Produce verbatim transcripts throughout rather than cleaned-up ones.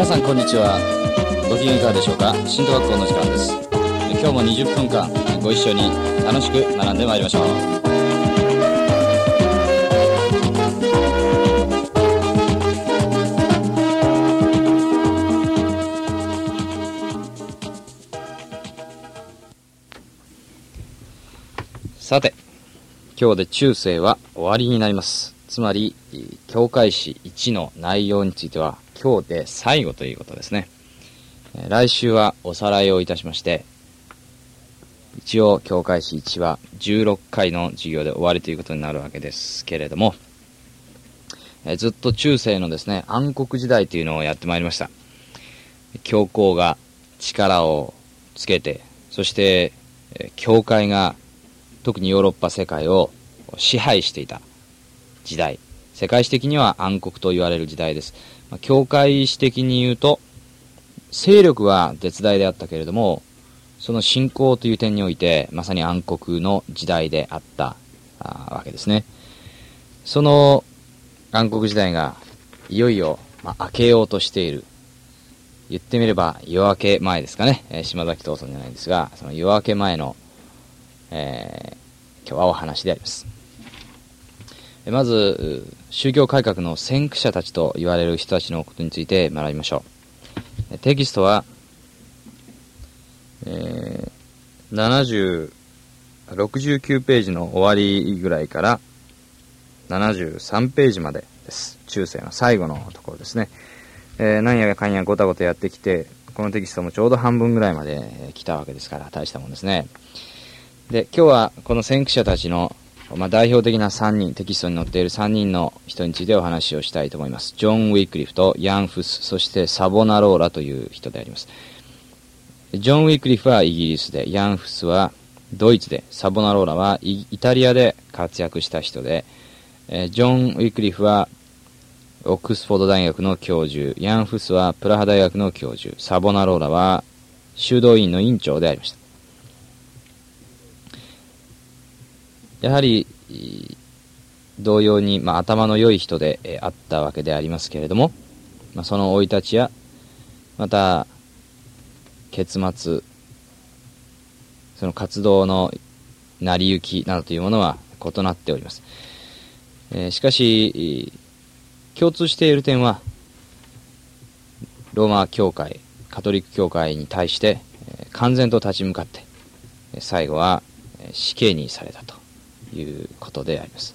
皆さんこんにちは。ご機嫌いかがでしょうか。新都学校の時間です。今日もにじゅっぷんかんご一緒に楽しく学んでまいりましょう。さて、今日で中世は終わりになります。つまり教会史いちの内容については今日で最後ということですね。来週はおさらいをいたしまして、一応教会史いちはじゅうろっかいの授業で終わりということになるわけですけれども、えずっと中世のですね、暗黒時代というのをやってまいりました。教皇が力をつけて、そして教会が特にヨーロッパ世界を支配していた時代、世界史的には暗黒と言われる時代です。教会史的に言うと、勢力は絶大であったけれども、その信仰という点においてまさに暗黒の時代であったわけですね。その暗黒時代がいよいよ、まあ、明けようとしている、言ってみれば夜明け前ですかね、えー、島崎藤村じゃないんですが、その夜明け前の、えー、今日はお話であります。まず宗教改革の先駆者たちと言われる人たちのことについて学びましょう。テキストは、えー、ななじゅう、ろくじゅうきゅうページの終わりぐらいからななじゅうさんページまでです。中世の最後のところですね。えー、何やかんやごたごたやってきて、このテキストもちょうど半分ぐらいまで来たわけですから、大したもんですね。で、今日はこの先駆者たちのまあ、代表的なさんにん、テキストに載っているさんにんの人についてお話をしたいと思います。ジョン・ウィクリフとヤン・フス、そしてサボナローラという人であります。ジョン・ウィクリフはイギリスで、ヤン・フスはドイツで、サボナローラは イ, イタリアで活躍した人で、えジョン・ウィクリフはオックスフォード大学の教授、ヤン・フスはプラハ大学の教授、サボナローラは修道院の院長でありました。やはり同様に、まあ、頭の良い人で、えー、あったわけでありますけれども、まあ、その生い立ちやまた結末、その活動の成り行きなどというものは異なっております。えー、しかし共通している点は、ローマ教会、カトリック教会に対して、えー、完全と立ち向かって最後は死刑にされたということであります。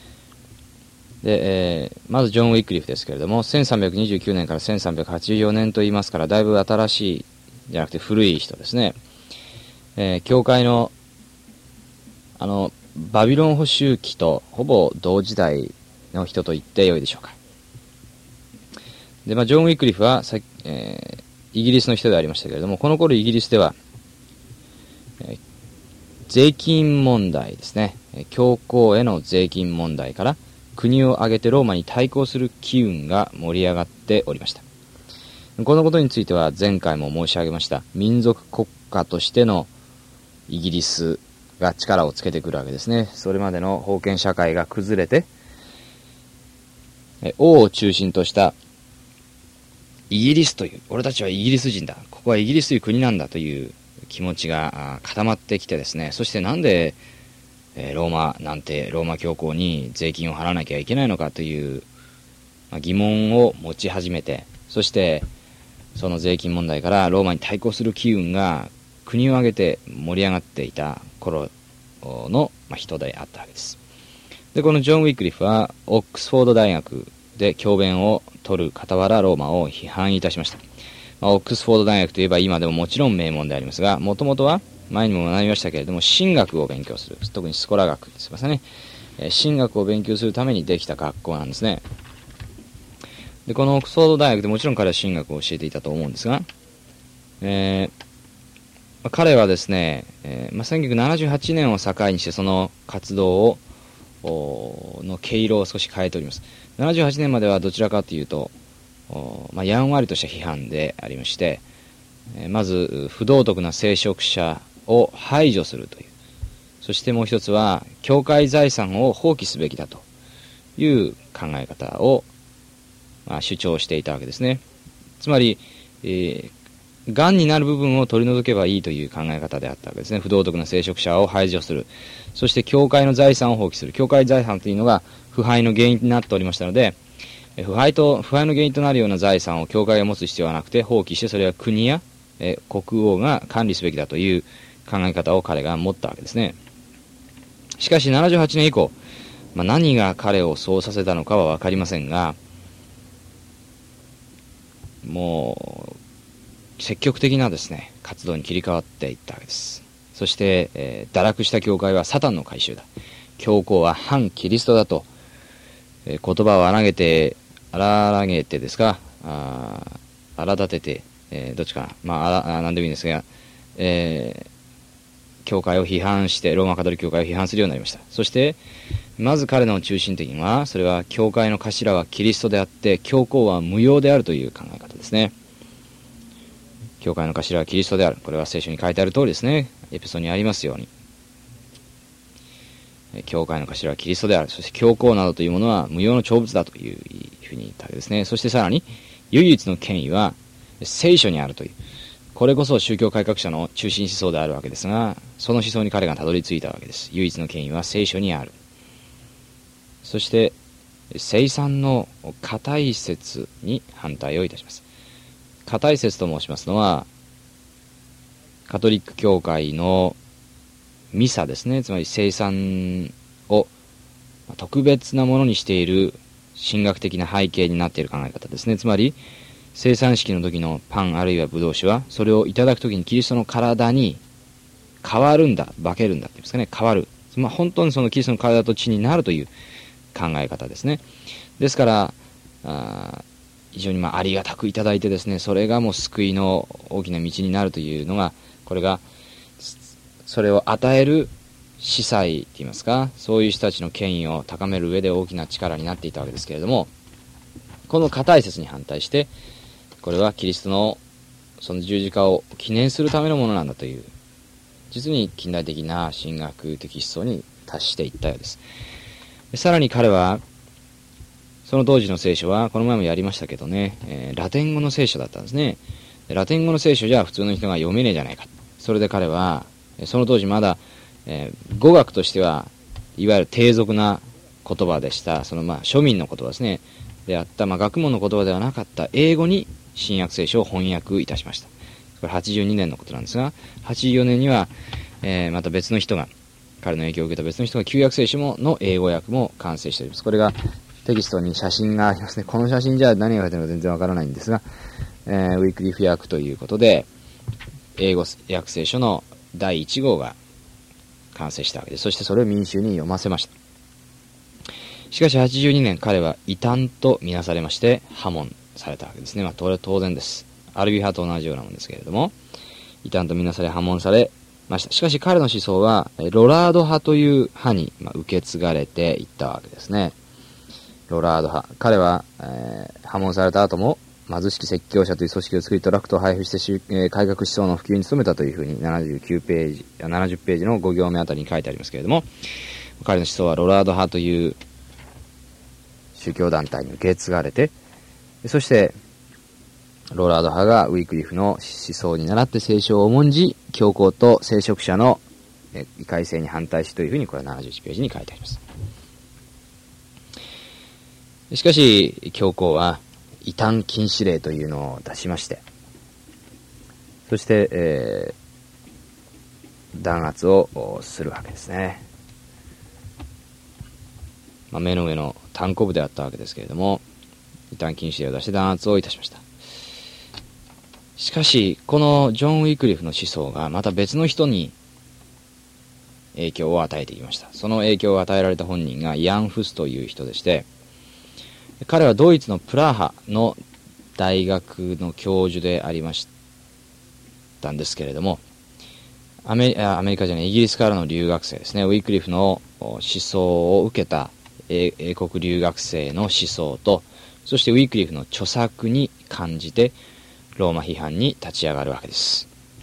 で、えー、まずジョン・ウィクリフですけれども、せんさんびゃくにじゅうきゅうねんからせんさんびゃくはちじゅうよねんと言いますから、だいぶ新しいじゃなくて古い人ですね。えー、教会のあのバビロン捕囚期とほぼ同時代の人と言ってよいでしょうか。で、まあ、ジョン・ウィクリフはさ、えー、イギリスの人でありましたけれども、この頃イギリスでは、えー税金問題ですね。教皇への税金問題から国を挙げてローマに対抗する機運が盛り上がっておりました。このことについては前回も申し上げました。民族国家としてのイギリスが力をつけてくるわけですね。それまでの封建社会が崩れて、王を中心としたイギリスという、俺たちはイギリス人だ、ここはイギリスという国なんだという気持ちが固まってきてですね、そしてなんで、えー、ローマなんてローマ教皇に税金を払わなきゃいけないのかという、まあ、疑問を持ち始めて、そしてその税金問題からローマに対抗する機運が国を挙げて盛り上がっていた頃の、まあ、人であったわけです。で、このジョン・ウィクリフはオックスフォード大学で教鞭を取る傍らローマを批判いたしました。まあ、オックスフォード大学といえば今でももちろん名門でありますが、もともとは前にも学びましたけれども、神学を勉強する、特にスコラ学ですいませんね、えー、神学を勉強するためにできた学校なんですね。で、このオックスフォード大学でもちろん彼は神学を教えていたと思うんですが、えーまあ、彼はですね、えーまあ、せんきゅうひゃくななじゅうはちねんを境にしてその活動をの毛色を少し変えております。ななじゅうはちねんまではどちらかというと、まあ、やんわりとした批判でありまして、えー、まず不道徳な聖職者を排除するという、そしてもう一つは教会財産を放棄すべきだという考え方を、まあ、主張していたわけですね。 つまり、えー、癌になる部分を取り除けばいいという考え方であったわけですね。不道徳な聖職者を排除する。そして教会の財産を放棄する。教会財産というのが腐敗の原因になっておりましたので、腐敗と、腐敗の原因となるような財産を教会が持つ必要はなくて、放棄して、それは国やえ国王が管理すべきだという考え方を彼が持ったわけですね。しかしななじゅうはちねん以降、まあ、何が彼をそうさせたのかはわかりませんが、もう積極的なですね活動に切り替わっていったわけです。そして、えー、堕落した教会はサタンの改宗だ、教皇は反キリストだと、えー、言葉を荒げて荒げてですか、あ荒立てて、えー、どっちかな、まあ、あら何でもいいんですが、えー、教会を批判して、ローマカトリック教会を批判するようになりました。そしてまず彼の中心的には、それは教会の頭はキリストであって、教皇は無用であるという考え方ですね。教会の頭はキリストである。これは聖書に書いてある通りですね。エペソにありますように。教会の頭はキリストである。そして教皇などというものは無用の長物だというふうに言ったわけですね。そしてさらに、唯一の権威は聖書にあるという。これこそ宗教改革者の中心思想であるわけですが、その思想に彼がたどり着いたわけです。唯一の権威は聖書にある。そして聖餐の固い説に反対をいたします。固い説と申しますのは、カトリック教会のミサですね。つまり聖餐を特別なものにしている神学的な背景になっている考え方ですね。つまり聖餐式の時のパンあるいはブドウ酒は、それをいただく時にキリストの体に変わるんだ、化けるんだっていうんですかね、変わる。まあ、本当にそのキリストの体と血になるという考え方ですね。ですからあ非常にまあありがたくいただいてですね、それがもう救いの大きな道になるというのが、これがそれを与える司祭といいますか、そういう人たちの権威を高める上で大きな力になっていたわけですけれども、この固い説に反対して、これはキリストのその十字架を記念するためのものなんだという、実に近代的な神学的思想に達していったようです。さらに彼は、その当時の聖書は、この前もやりましたけどね、えー、ラテン語の聖書だったんですね。ラテン語の聖書じゃ普通の人が読めねえじゃないか。それで彼は、その当時まだ、えー、語学としては、いわゆる低俗な言葉でした、そのまあ庶民の言葉ですね、であった、まあ、学問の言葉ではなかった英語に新約聖書を翻訳いたしました。これはちじゅうにねんのことなんですが、はちじゅうよねんには、えー、また別の人が、彼の影響を受けた別の人が旧約聖書もの英語訳も完成しております。これがテキストに写真がありますね。この写真じゃ何が書いてあるのか全然わからないんですが、えー、ウィークリフ訳ということで、英語訳聖書のだいいち号が完成したわけです。そしてそれを民衆に読ませました。しかしはちじゅうにねん、彼は異端とみなされまして破門されたわけですね。まあ当然です。アルビ派と同じようなものですけれども、異端とみなされ破門されました。しかし彼の思想はロラード派という派に、まあ、受け継がれていったわけですね。ロラード派。彼は、えー、破門された後も貧しき説教者という組織を作り、トラクトを配布して、えー、改革思想の普及に努めたというふうにななじゅうきゅうページ、ななじゅっページのご行目あたりに書いてありますけれども、彼の思想はロラード派という宗教団体に受け継がれて、そしてローラード派がウィークリフの思想に倣って聖書を重んじ、教皇と聖職者の異界性に反対しというふうに、これはななじゅういちページに書いてあります。しかし教皇は異端禁止令というのを出しまして、そして、えー、弾圧をするわけですね。まあ、目の上の単行部であったわけですけれども、異端禁止令を出して弾圧をいたしました。しかしこのジョン・ウィクリフの思想がまた別の人に影響を与えてきました。その影響を与えられた本人がヤン・フスという人でして、彼はドイツのプラハの大学の教授でありましたんですけれども、アメリ、アメリカじゃない、イギリスからの留学生ですね。ウィクリフの思想を受けた英国留学生の思想と、そしてウィクリフの著作に感じてローマ批判に立ち上がるわけです。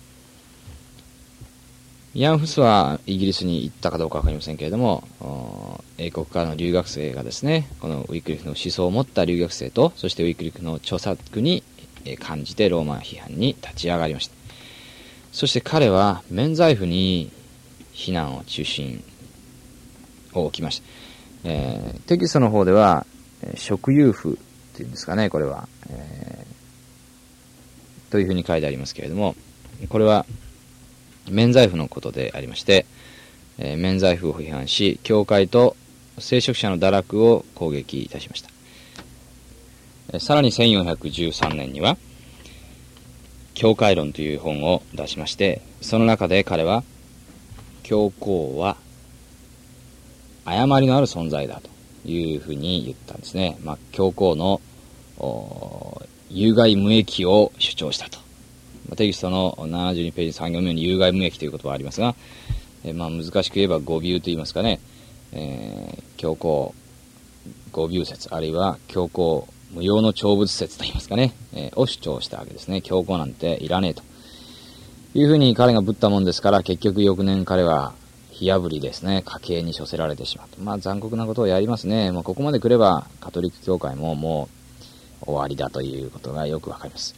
ヤン・フスはイギリスに行ったかどうかわかりませんけれども、英国からの留学生がですね、このウィクリフの思想を持った留学生と、そしてウィクリフの著作に感じてローマ批判に立ち上がりました。そして彼は免罪符に非難を中心を置きました。えー、テキストの方では職有符っていうんですかね、これは、えー、というふうに書いてありますけれども、これは免罪符のことでありまして、えー、免罪符を批判し、教会と聖職者の堕落を攻撃いたしました。えー、さらにせんよんひゃくじゅうさんねんには教会論という本を出しまして、その中で彼は教皇は誤りのある存在だというふうに言ったんですね。まあ、教皇の有害無益を主張したと。まあ、テキストのななじゅうにページさん行目に有害無益という言葉がありますが、えまあ、難しく言えば誤謬と言いますかね、えー、教皇誤謬説、あるいは教皇無用の長物説と言いますかね、えー、を主張したわけですね。教皇なんていらねえというふうに彼がぶったもんですから、結局翌年彼は火あぶりですね、家計に処せられてしまうと。まあ残酷なことをやりますね。もうここまで来ればカトリック教会ももう終わりだということがよくわかります。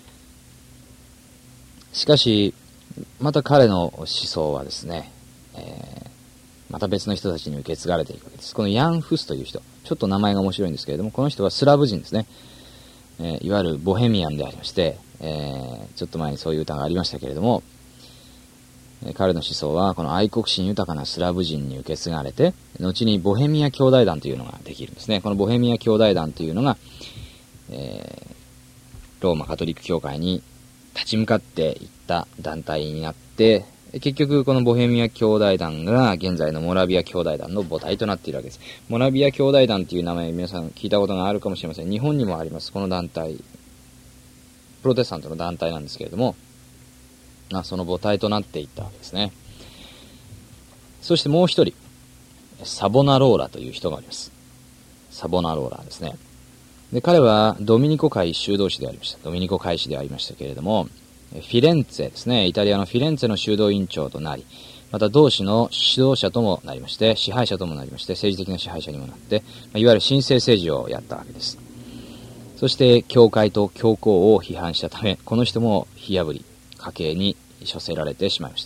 しかしまた彼の思想はですね、えー、また別の人たちに受け継がれていくわけです。このヤン・フスという人、ちょっと名前が面白いんですけれども、この人はスラブ人ですね、えー、いわゆるボヘミアンでありまして、えー、ちょっと前にそういう歌がありましたけれども、彼の思想はこの愛国心豊かなスラブ人に受け継がれて、後にボヘミア兄弟団というのができるんですね。このボヘミア兄弟団というのが、えー、ローマカトリック教会に立ち向かっていった団体になって、結局このボヘミア兄弟団が現在のモラビア兄弟団の母体となっているわけです。モラビア兄弟団という名前皆さん聞いたことがあるかもしれません。日本にもあります。この団体、プロテスタントの団体なんですけれども、まあ、その母体となっていったわけですね。そしてもう一人、サボナローラという人がおります。サボナローラですね。で、彼はドミニコ会修道士でありました。ドミニコ会士でありましたけれども、フィレンツェですね、イタリアのフィレンツェの修道院長となり、また同志の指導者ともなりまして、支配者ともなりまして、政治的な支配者にもなって、いわゆる神聖政治をやったわけです。そして、教会と教皇を批判したため、この人も火破り、家計に処せられてしまいました。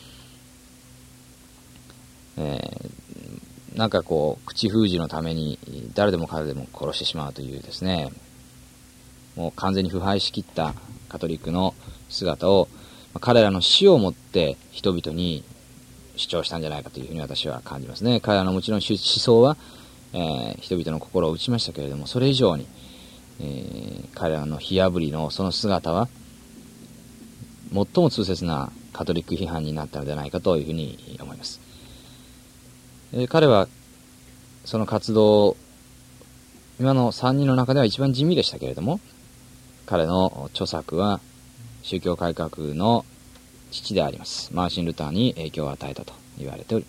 えー、なんかこう口封じのために誰でも彼でも殺してしまうというですね、もう完全に腐敗しきったカトリックの姿を彼らの死をもって人々に主張したんじゃないかというふうに私は感じますね。彼らのもちろん思想は、えー、人々の心を打ちましたけれども、それ以上に、えー、彼らの火あぶりのその姿は最も痛切なカトリック批判になったのではないかというふうに思います。えー、彼はその活動、今のさんにんの中では一番地味でしたけれども、彼の著作は宗教改革の父でありますマーシン・ルターに影響を与えたと言われております。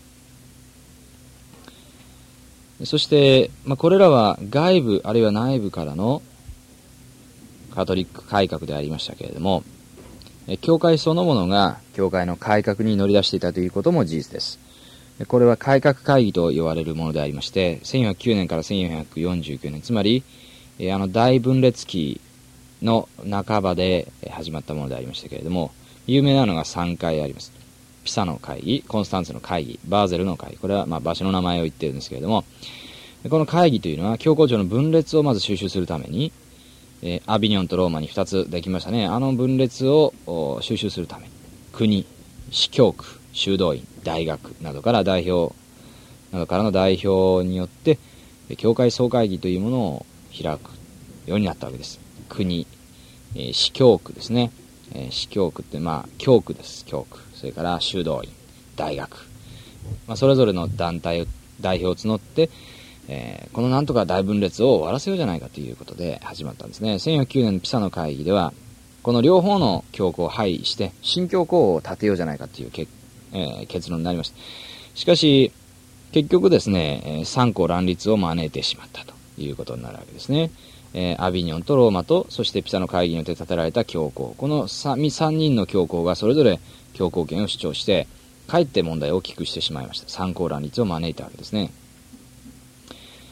そして、まあ、これらは外部あるいは内部からのカトリック改革でありましたけれども、教会そのものが教会の改革に乗り出していたということも事実です。これは改革会議と言われるものでありまして、せんよんひゃくきゅうねんからせんよんひゃくよんじゅうきゅうねん、つまりあの大分裂期の半ばで始まったものでありましたけれども、有名なのがさんかいあります。ピサの会議、コンスタンツの会議、バーゼルの会議、これはまあ場所の名前を言っているんですけれども、この会議というのは教皇庁の分裂をまず収集するために、えー、アビニョンとローマにふたつできましたね。あの分裂を収集するために、国、司教区、修道院、大学などから代表、などからの代表によって、教会総会議というものを開くようになったわけです。国、えー、司教区ですね。えー、司教区ってまあ教区です。教区。それから修道院、大学、まあ、それぞれの団体を代表を募って、えー、このなんとか大分裂を終わらせようじゃないかということで始まったんですね。せんよんひゃくきゅうねんのピサの会議では、この両方の教皇を廃して、新教皇を立てようじゃないかというけ、えー、結論になりました。しかし、結局ですね、三皇乱立を招いてしまったということになるわけですね。えー、アビニョンとローマと、そしてピサの会議によって建てられた教皇。この 3, 3人の教皇がそれぞれ教皇権を主張して、かえって問題を大きくしてしまいました。三皇乱立を招いたわけですね。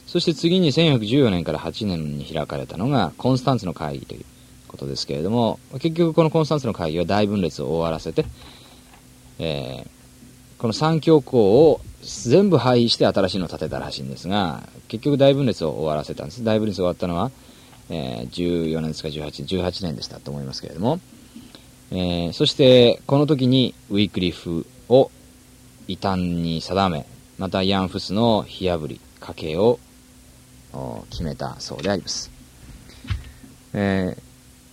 そして次にせんよんひゃくじゅうよねんからはちねんに開かれたのがコンスタンツの会議ということですけれども、結局このコンスタンツの会議は大分裂を終わらせて、えー、この三教皇を全部廃位して新しいのを建てたらしいんですが、結局大分裂を終わらせたんです。大分裂が終わったのは、えー、じゅうよねんですかじゅうはち、じゅうはちねんでしたと思いますけれども、えー、そしてこの時にウィークリフを異端に定め、またヤンフスの火炙り家系を決めたそうであります。えー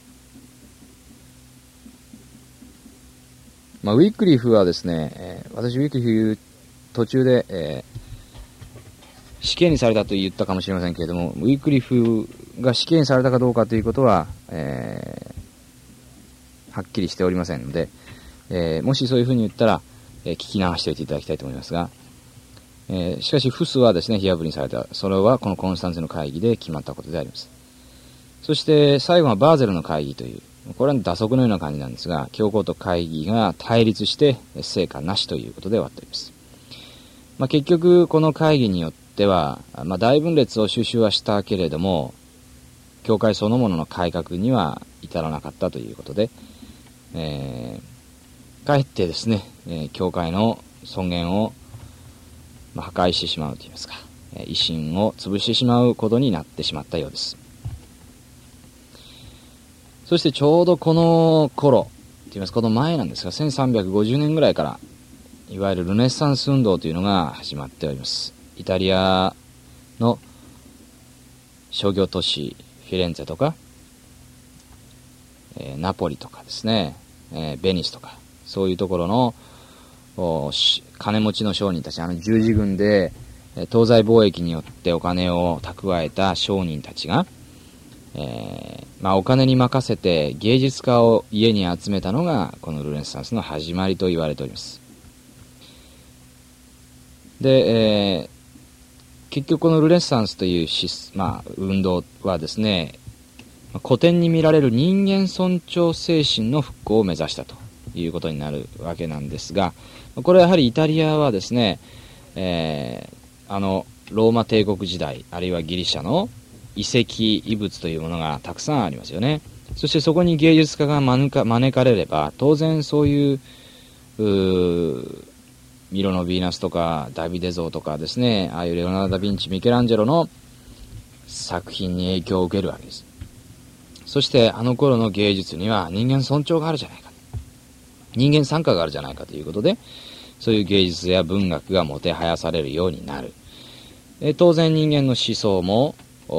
まあ、ウィークリフはですね、えー、私ウィークリフ途中で、えー、死刑にされたと言ったかもしれませんけれども、ウィークリフが死刑にされたかどうかということは、えー、はっきりしておりませんので、えー、もしそういうふうに言ったら、えー、聞き流しておいていただきたいと思いますが、えー、しかしフスはですね、火炙りにされた。それはこのコンスタンツの会議で決まったことであります。そして最後はバーゼルの会議という、これは打足のような感じなんですが、教皇と会議が対立して成果なしということで終わっております。まあ、結局この会議によっては、まあ、大分裂を収集はしたけれども、教会そのものの改革には至らなかったということで、えー、かえってですね、えー、教会の尊厳を、まあ、破壊してしまうといいますか、えー、威信を潰してしまうことになってしまったようです。そしてちょうどこの頃、と言いますこの前なんですが、せんさんびゃくごじゅうねんぐらいから、いわゆるルネッサンス運動というのが始まっております。イタリアの商業都市、フィレンツェとか、えー、ナポリとかですね、えー、ベニスとか、そういうところの金持ちの商人たち、あの十字軍で東西貿易によってお金を蓄えた商人たちが、えーまあ、お金に任せて芸術家を家に集めたのがこのルネッサンスの始まりと言われております。で、えー、結局このルネッサンスという、まあ、運動はですね、古典に見られる人間尊重精神の復興を目指したということになるわけなんですが、これはやはりイタリアはですね、えー、あのローマ帝国時代あるいはギリシャの遺跡遺物というものがたくさんありますよね。そしてそこに芸術家が招か、招かれれば当然そういう、うーミロのヴィーナスとかダビデ像とかですね、ああいうレオナルド・ダ・ヴィンチ、ミケランジェロの作品に影響を受けるわけです。そしてあの頃の芸術には人間尊重があるじゃないか、人間参加があるじゃないかということで、そういう芸術や文学がもてはやされるようになる。え当然人間の思想も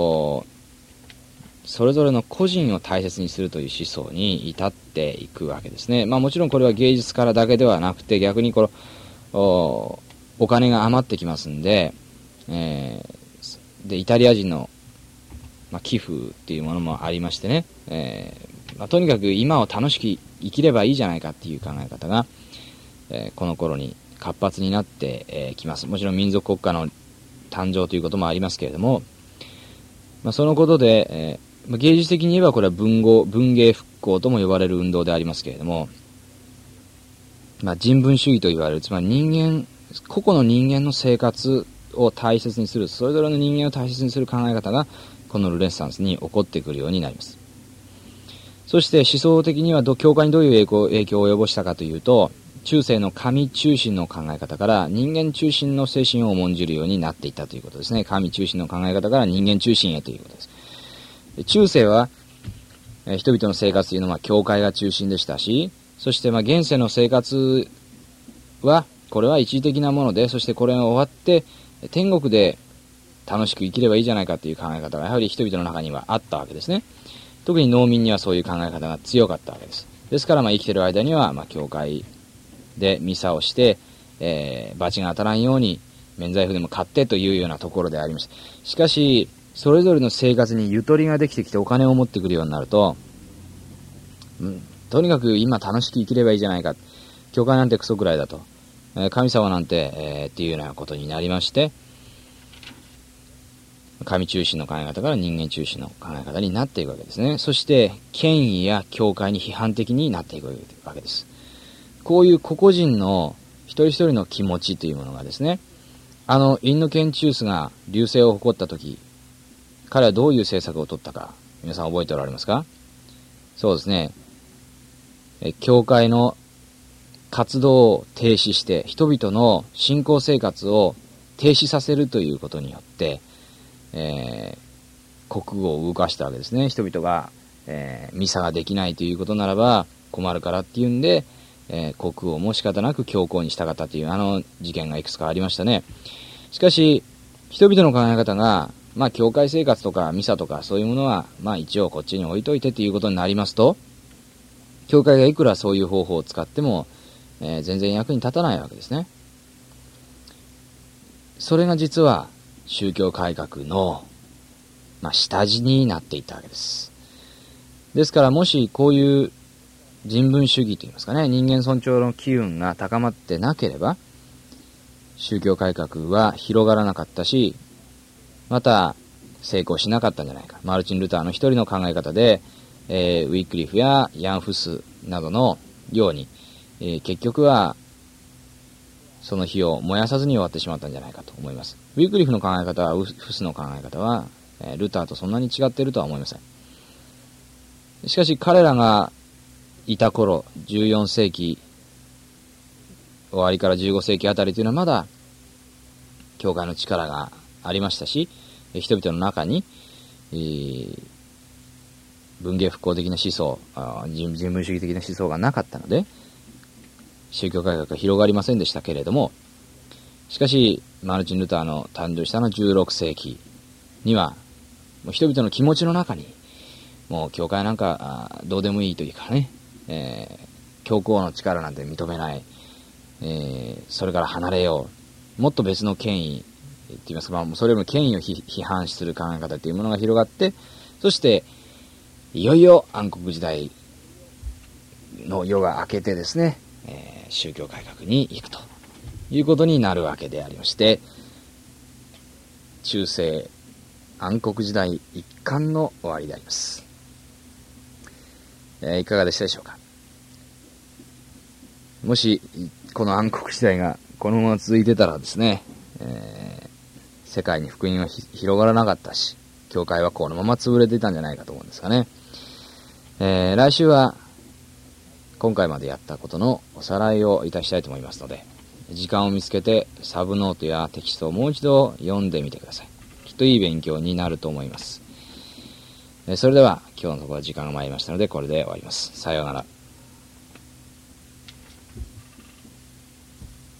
それぞれの個人を大切にするという思想に至っていくわけですね。まあもちろんこれは芸術からだけではなくて、逆にこの お, お金が余ってきますんで、えー、でイタリア人の、まあ、寄付っていうものもありましてね、えーまあ、とにかく今を楽しく生きればいいじゃないかっていう考え方が、えー、この頃に活発になってき、えー、ます。もちろん民族国家の誕生ということもありますけれども、まあ、そのことで、えーまあ、芸術的に言えばこれは文豪、文芸復興とも呼ばれる運動でありますけれども、まあ、人文主義と言われる、つまり人間、個々の人間の生活を大切にする、それぞれの人間を大切にする考え方がこのルネッサンスに起こってくるようになります。そして思想的には教会にどういう影響、影響を及ぼしたかというと、中世の神中心の考え方から人間中心の精神を重んじるようになっていったということですね。神中心の考え方から人間中心へということです。中世は人々の生活というのは教会が中心でしたし、そしてまあ現世の生活はこれは一時的なもので、そしてこれが終わって天国で楽しく生きればいいじゃないかという考え方がやはり人々の中にはあったわけですね。特に農民にはそういう考え方が強かったわけです。ですからまあ生きている間にはまあ教会でミサをして、えー、罰が当たらんように免罪符でも買ってというようなところでありました。しかしそれぞれの生活にゆとりができてきてお金を持ってくるようになると、うん、とにかく今楽しく生きればいいじゃないか、教会なんてクソくらいだと、えー、神様なんて、えー、っていうようなことになりまして、神中心の考え方から人間中心の考え方になっていくわけですね。そして権威や教会に批判的になっていくわけです。こういう個々人の一人一人の気持ちというものがですね、 あのインドケンチウスが隆盛を誇った時、彼はどういう政策を取ったか、皆さん覚えておられますか？そうですね。え教会の活動を停止して、人々の信仰生活を停止させるということによって、えー、国語を動かしたわけですね。人々が、えー、ミサができないということならば困るからっていうんで、えー、国王も仕方なく教皇に従ったというあの事件がいくつかありましたね。しかし人々の考え方が、まあ教会生活とかミサとかそういうものはまあ一応こっちに置いといてということになりますと、教会がいくらそういう方法を使っても、えー、全然役に立たないわけですね。それが実は宗教改革の、まあ、下地になっていったわけです。ですからもしこういう人文主義といいますかね、人間尊重の機運が高まってなければ、宗教改革は広がらなかったし、また成功しなかったんじゃないか。マルチン・ルターの一人の考え方で、えー、ウィックリフやヤン・フスなどのように、えー、結局はその火を燃やさずに終わってしまったんじゃないかと思います。ウィックリフの考え方は、フスの考え方は、えー、ルターとそんなに違っているとは思いません。しかし彼らがいた頃、じゅうよん世紀終わりからじゅうご世紀あたりというのはまだ教会の力がありましたし、人々の中に、えー、文芸復興的な思想、人文主義的な思想がなかったので、宗教改革が広がりませんでしたけれども、しかしマルチン・ルターの誕生したのはじゅうろく世紀には、もう人々の気持ちの中に、もう教会なんかどうでもいいというかね、えー、教皇の力なんて認めない、えー、それから離れよう、もっと別の権威って言いますか、まあ、それよりも権威を批判する考え方というものが広がって、そしていよいよ暗黒時代の夜が明けてですね、えー、宗教改革に行くということになるわけでありまして、中世暗黒時代一巻の終わりであります。えー、いかがでしたでしょうか。もしこの暗黒時代がこのまま続いてたらですね、えー、世界に福音は広がらなかったし、教会はこのまま潰れていたんじゃないかと思うんですがね。えー、来週は今回までやったことのおさらいをいたしたいと思いますので、時間を見つけてサブノートやテキストをもう一度読んでみてください。きっといい勉強になると思います。えー、それでは今日のところは時間が参りましたので、これで終わります。さようなら。